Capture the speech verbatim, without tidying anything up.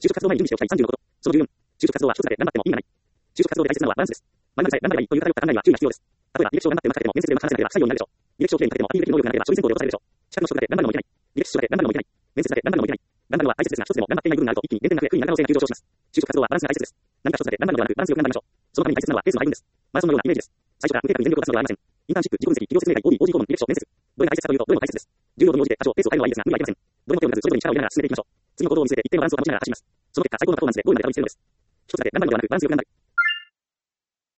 就職活動前に準備しておきたいさんじゅうのこと。そのじゅうよん、就職活動は一つだけ頑張っても意味がない。就職活動で大切なのはバランスです。前までさえ頑張ればいいという偏った考えには注意が必要です。例えば、履歴書がなってうまく書けても面接でうまく話せなければ不採用になるでしょう。履歴書をきれいに書けてもアピールできる能力がなければ書類選考で落とされるでしょう。資格の取得だけ頑張るのもいけない。履歴書だけ頑張るのもいけない。面接だけ頑張るのもいけない。頑張るのは大切ですが、一つでも頑張っていない部分があると一気に減点が増え、苦になる可能性が急上昇します。就職活動はバランスが大切です。何か一つだけ頑張るのではなく、バランスよく頑張りましょう。そのために大切なのはペースの配分です。マラソンのようなイメージです。最初から無計画に全力を出すのではありません。インターンシップ、自己分析、企業説明会、オービー、オージー 訪問、履歴書、面接。どれが大切かというと、どれも大切です。重要度に応じて多少ペースを変えるのはいいですが、無理はいけません。どれも手を抜かず、それぞれに力を入れながら進めていきましょう。次の行動を見据えて一定のバランスを保ちながら走ります。その結果、最高のパフォーマンスでゴールまでたどり着けるのです。一つだけ頑張るのではなく、バランスよく頑張る。